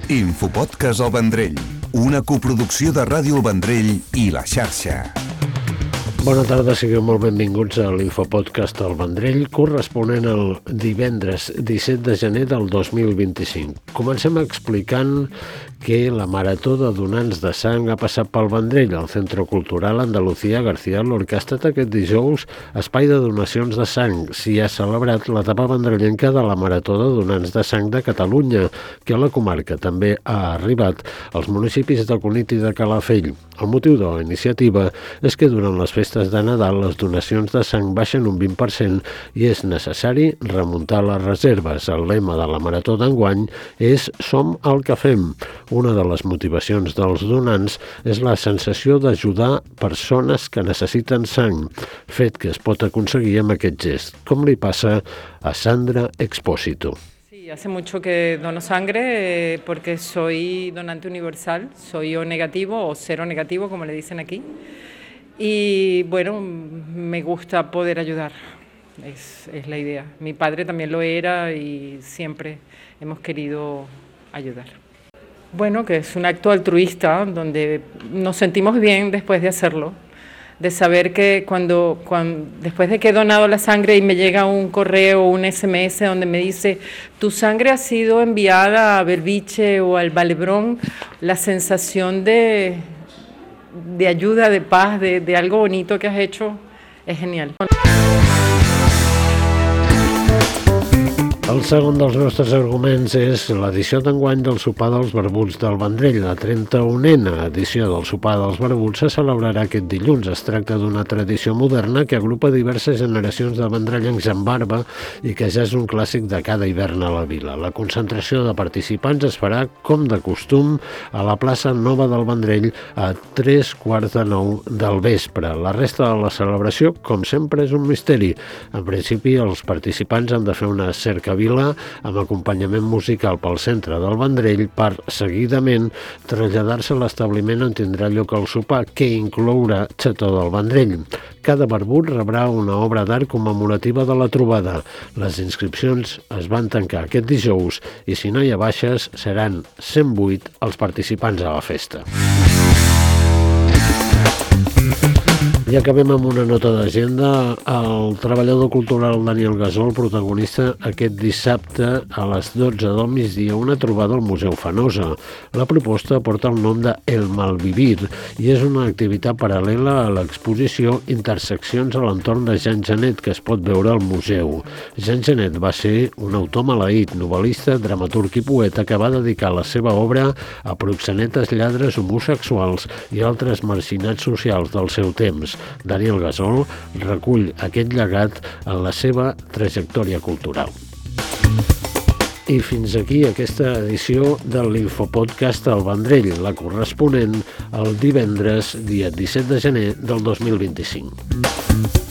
Infopodcast El Vendrell, una coproducció de Ràdio El Vendrell i La Xarxa. Bona tarda, sigueu molt benvinguts a l'Infopodcast El Vendrell, corresponent al divendres 17 de gener del 2025. Comencem explicant que la Marató de Donants de Sang ha passat pel Vendrell, al Centre Cultural Andalucía García Lorca. Ha estat aquest dijous espai de donacions de sang. S'hi ha celebrat l'etapa vendrellenca de la Marató de Donants de Sang de Catalunya, que a la comarca també ha arribat als municipis de Cunit i de Calafell. El motiu de la iniciativa és que durant les festes de Nadal les donacions de sang baixen un 20% i és necessari remuntar les reserves. El lema de la Marató d'enguany és «Som el que fem». Una de les motivacions dels donants és la sensació d'ajudar persones que necessiten sang, fet que es pot aconseguir amb aquest gest, com li passa a Sandra Expósito. Sí, hace mucho que dono sangre porque soy donante universal, soy O negativo o cero negativo, como le dicen aquí. Y bueno, me gusta poder ayudar, es la idea. Mi padre también lo era y siempre hemos querido ayudar. Bueno, que es un acto altruista donde nos sentimos bien después de hacerlo, de saber que cuando después de que he donado la sangre y me llega un correo o un SMS donde me dice tu sangre ha sido enviada a Belviche o al Valebrón, la sensación de ayuda, de paz, de algo bonito que has hecho es genial. El segon dels nostres arguments és l'edició d'enguany del Sopar dels Barbuts del Vendrell. La 31a edició del Sopar dels Barbuts se celebrarà aquest dilluns. Es tracta d'una tradició moderna que agrupa diverses generacions de vendrellencs amb barba i que ja és un clàssic de cada hivern a la vila. La concentració de participants es farà, com de costum, a la plaça Nova del Vendrell a 8:45 del vespre. La resta de la celebració, com sempre, és un misteri. En principi, els participants han de fer una cercavila amb acompanyament musical pel centre del Vendrell per, seguidament, traslladar-se a l'establiment on tindrà lloc el sopar, que inclourà xató del Vendrell. Cada barbut rebrà una obra d'art commemorativa de la trobada. Les inscripcions es van tancar aquest dijous i, si no hi ha baixes, seran 108 els participants a la festa. I acabem amb una nota d'agenda. El treballador cultural Daniel Gasol protagonista aquest dissabte a les 12 del migdia una trobada al Museu Fenosa. La proposta porta el nom de El Malvivir i és una activitat paral·lela a l'exposició Interseccions a l'entorn de Jean Genet, que es pot veure al museu. Jean Genet va ser un autor maleït, novel·lista, dramaturg i poeta que va dedicar la seva obra a proxenetes, lladres, homosexuals i altres marginats socials del seu temps. Daniel Gasol recull aquest llegat en la seva trajectòria cultural. I fins aquí aquesta edició de l'Infopodcast El Vendrell, la corresponent al divendres, dia 17 de gener del 2025.